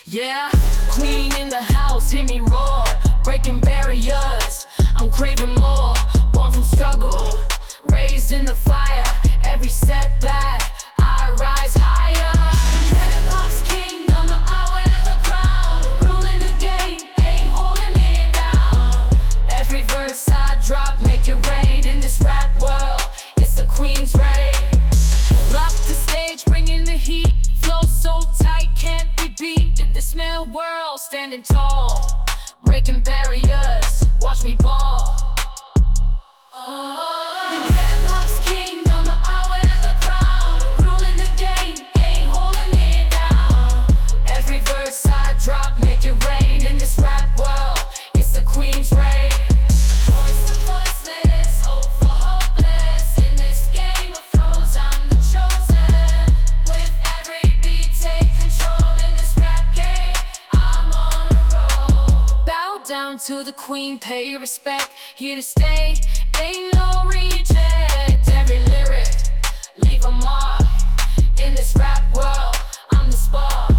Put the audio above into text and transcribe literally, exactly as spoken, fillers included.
Yeah, queen in the house, hear me roar, breaking barriers, I'm craving more. Born from struggle, raised in the fire, every setback, I rise higher. Dreadlocks kingdom, I wear the crown, ruling the game, ain't holding me down. Every verse I drop, make it rain in this rap world, it's the queen's reign. Rock the stage, bringing the heat, flow so tight, can't be beat. In this male world, standing tall, breaking barriers, watch me ball. Oh, Dreadlocks kingdom, I wear the crown, ruling the game, ain't holding me down. Every verse I drop, make it rain in this rap world, it's the queen's reign. Voice to voiceless, hope for hopeless. In this game of flows, I'm the chosen. With every beat, take control in this rap game, I'm on a roll. Bow down to the queen, pay respect, here to stay, ain't no reject. Every lyric, leave a mark. In this rap world, I'm the spark.